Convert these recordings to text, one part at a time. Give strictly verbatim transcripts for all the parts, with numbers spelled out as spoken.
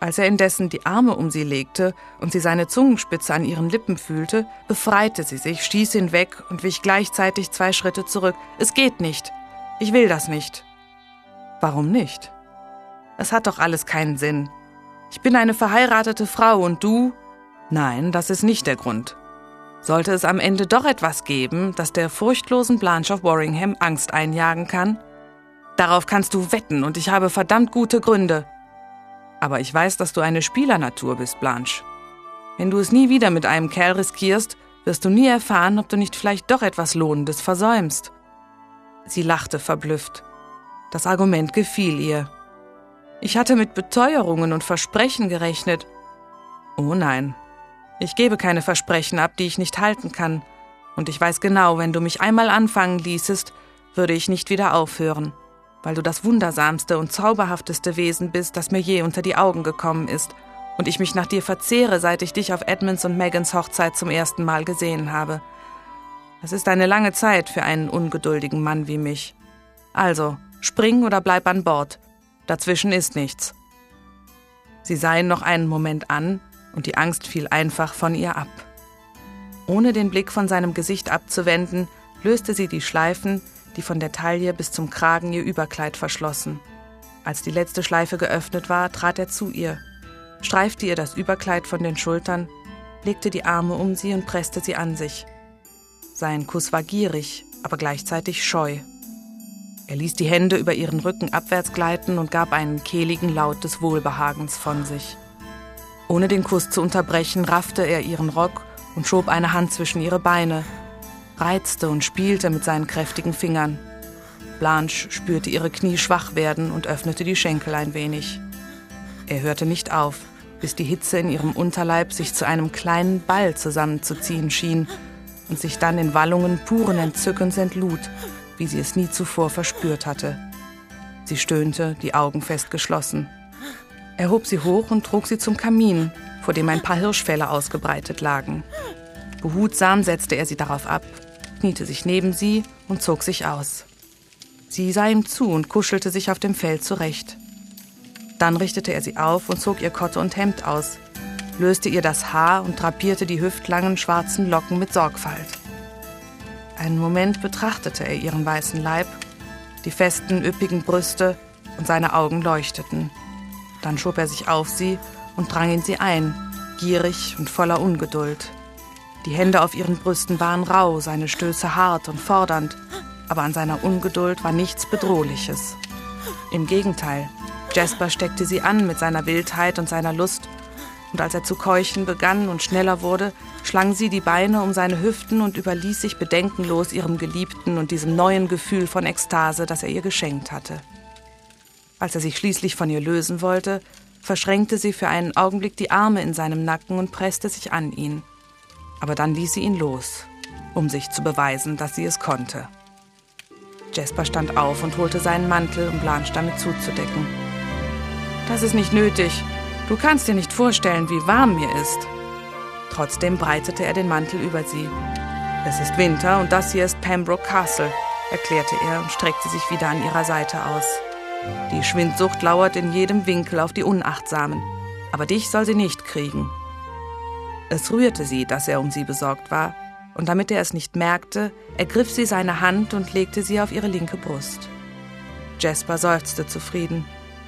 Als er indessen die Arme um sie legte und sie seine Zungenspitze an ihren Lippen fühlte, befreite sie sich, stieß ihn weg und wich gleichzeitig zwei Schritte zurück. »Es geht nicht. Ich will das nicht.« »Warum nicht? Es hat doch alles keinen Sinn. Ich bin eine verheiratete Frau und du?« »Nein, das ist nicht der Grund. Sollte es am Ende doch etwas geben, das der furchtlosen Blanche of Worringham Angst einjagen kann? Darauf kannst du wetten und ich habe verdammt gute Gründe. Aber ich weiß, dass du eine Spielernatur bist, Blanche. Wenn du es nie wieder mit einem Kerl riskierst, wirst du nie erfahren, ob du nicht vielleicht doch etwas Lohnendes versäumst.« Sie lachte verblüfft. Das Argument gefiel ihr. Ich hatte mit Beteuerungen und Versprechen gerechnet. Oh nein, ich gebe keine Versprechen ab, die ich nicht halten kann. Und ich weiß genau, wenn du mich einmal anfangen ließest, würde ich nicht wieder aufhören, weil du das wundersamste und zauberhafteste Wesen bist, das mir je unter die Augen gekommen ist und ich mich nach dir verzehre, seit ich dich auf Edmunds und Megans Hochzeit zum ersten Mal gesehen habe. Das ist eine lange Zeit für einen ungeduldigen Mann wie mich. Also, spring oder bleib an Bord. Dazwischen ist nichts.« Sie sah ihn noch einen Moment an und die Angst fiel einfach von ihr ab. Ohne den Blick von seinem Gesicht abzuwenden, löste sie die Schleifen, die von der Taille bis zum Kragen ihr Überkleid verschlossen. Als die letzte Schleife geöffnet war, trat er zu ihr, streifte ihr das Überkleid von den Schultern, legte die Arme um sie und presste sie an sich. Sein Kuss war gierig, aber gleichzeitig scheu. Er ließ die Hände über ihren Rücken abwärts gleiten und gab einen kehligen Laut des Wohlbehagens von sich. Ohne den Kuss zu unterbrechen, raffte er ihren Rock und schob eine Hand zwischen ihre Beine, reizte und spielte mit seinen kräftigen Fingern. Blanche spürte ihre Knie schwach werden und öffnete die Schenkel ein wenig. Er hörte nicht auf, bis die Hitze in ihrem Unterleib sich zu einem kleinen Ball zusammenzuziehen schien und sich dann in Wallungen puren Entzückens entlud, wie sie es nie zuvor verspürt hatte. Sie stöhnte, die Augen fest geschlossen. Er hob sie hoch und trug sie zum Kamin, vor dem ein paar Hirschfelle ausgebreitet lagen. Behutsam setzte er sie darauf ab, kniete sich neben sie und zog sich aus. Sie sah ihm zu und kuschelte sich auf dem Fell zurecht. Dann richtete er sie auf und zog ihr Kotte und Hemd aus, löste ihr das Haar und drapierte die hüftlangen schwarzen Locken mit Sorgfalt. Einen Moment betrachtete er ihren weißen Leib, die festen, üppigen Brüste, und seine Augen leuchteten. Dann schob er sich auf sie und drang in sie ein, gierig und voller Ungeduld. Die Hände auf ihren Brüsten waren rau, seine Stöße hart und fordernd, aber an seiner Ungeduld war nichts Bedrohliches. Im Gegenteil, Jasper steckte sie an mit seiner Wildheit und seiner Lust, und als er zu keuchen begann und schneller wurde, schlang sie die Beine um seine Hüften und überließ sich bedenkenlos ihrem Geliebten und diesem neuen Gefühl von Ekstase, das er ihr geschenkt hatte. Als er sich schließlich von ihr lösen wollte, verschränkte sie für einen Augenblick die Arme in seinem Nacken und presste sich an ihn. Aber dann ließ sie ihn los, um sich zu beweisen, dass sie es konnte. Jasper stand auf und holte seinen Mantel, um Blanche damit zuzudecken. »Das ist nicht nötig. Du kannst dir nicht vorstellen, wie warm mir ist.« Trotzdem breitete er den Mantel über sie. »Es ist Winter und das hier ist Pembroke Castle«, erklärte er und streckte sich wieder an ihrer Seite aus. »Die Schwindsucht lauert in jedem Winkel auf die Unachtsamen, aber dich soll sie nicht kriegen.« Es rührte sie, dass er um sie besorgt war, und damit er es nicht merkte, ergriff sie seine Hand und legte sie auf ihre linke Brust. Jasper seufzte zufrieden.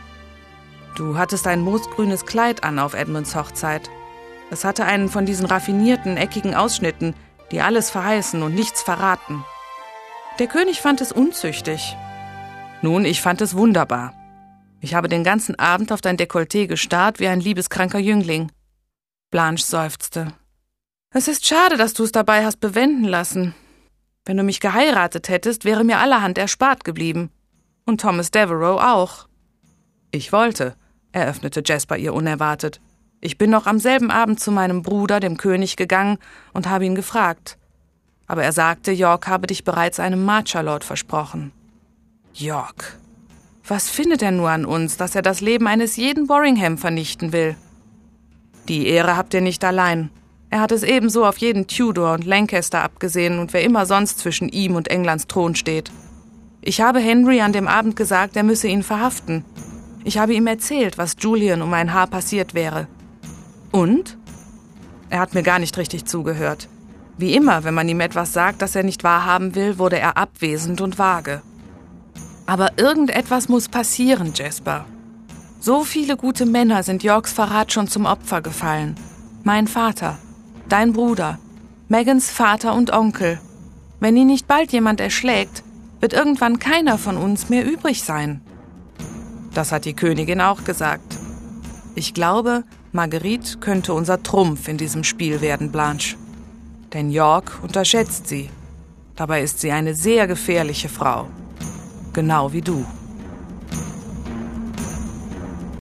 »Du hattest ein moosgrünes Kleid an auf Edmunds Hochzeit. Es hatte einen von diesen raffinierten, eckigen Ausschnitten, die alles verheißen und nichts verraten. Der König fand es unzüchtig. Nun, ich fand es wunderbar. Ich habe den ganzen Abend auf dein Dekolleté gestarrt wie ein liebeskranker Jüngling.« Blanche seufzte. »Es ist schade, dass du es dabei hast bewenden lassen. Wenn du mich geheiratet hättest, wäre mir allerhand erspart geblieben. Und Thomas Devereux auch.« »Ich wollte«, eröffnete Jasper ihr unerwartet. »Ich bin noch am selben Abend zu meinem Bruder, dem König, gegangen und habe ihn gefragt. Aber er sagte, York habe dich bereits einem Marcher-Lord versprochen.« »York? Was findet er nur an uns, dass er das Leben eines jeden Worringham vernichten will?« »Die Ehre habt ihr nicht allein. Er hat es ebenso auf jeden Tudor und Lancaster abgesehen und wer immer sonst zwischen ihm und Englands Thron steht. Ich habe Henry an dem Abend gesagt, er müsse ihn verhaften. Ich habe ihm erzählt, was Julian um ein Haar passiert wäre. Und? Er hat mir gar nicht richtig zugehört. Wie immer, wenn man ihm etwas sagt, das er nicht wahrhaben will, wurde er abwesend und vage. Aber irgendetwas muss passieren, Jasper. So viele gute Männer sind Yorks Verrat schon zum Opfer gefallen. Mein Vater, dein Bruder, Megans Vater und Onkel. Wenn ihn nicht bald jemand erschlägt, wird irgendwann keiner von uns mehr übrig sein. Das hat die Königin auch gesagt. Ich glaube, Marguerite könnte unser Trumpf in diesem Spiel werden, Blanche. Denn York unterschätzt sie. Dabei ist sie eine sehr gefährliche Frau. Genau wie du.